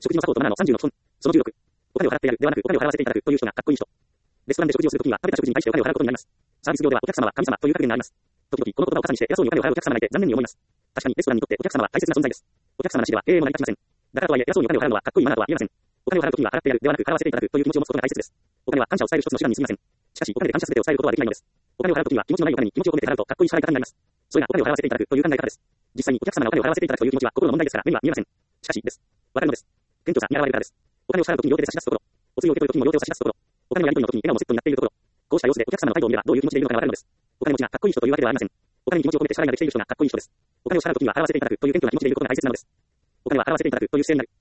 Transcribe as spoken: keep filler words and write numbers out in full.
食事のサポートマナーのさんじゅうの基本。そのじゅうろく。お金を払ってやるではなく、お金を払わせていただくという人がかっこいい人。レストランで食事をするときには、食べた食事に対してお金を払うことになります。サービス業ではお客様は神様という格言があります。時々、この言葉を傘にして偉そうにお金を払うお客様がいて残念に思います。確かにレストランにとってお客様は大切な存在です。お客様なしでは経営も成り立ちません。だからとはいえ、偉そうにお金を払うのはかっこいいマナーとは言えません。お金を払うときには払ってやるではなく、払わせていただくという気持ちを持つことが大切です。お金は感謝を伝える一つの手段に過ぎません。しかし、お金で感謝すべてを伝えることはできないのです。お金を払うときには気持ちのないお金に気持ちを込めて払うとかっこいい払い方になります。それがお金を払わせていただくという考え方です。実際にお客様がお金を払わせていただくという気持ちは心の問題ですから目には見えません。しかし、です。わかるのです。謙虚さに現れるからです。お金を払うときに両手で差し出すところ。お釣りを受け取るときにも両手を差し出すところ。お金のやり取りのときに笑顔もセットになっているところ。こうした様子でお客様の態度を見ればどういう気持ちでいるのかがわかるのです。お金持ちがかっこいい人というわけではありません。お金に気持ちを込めて支払いができている人がかっこいい人です。お金を払うときには払わせていただくという謙虚な気持ちでいることが大切なのです。お金は払わせていただくという姿勢になる。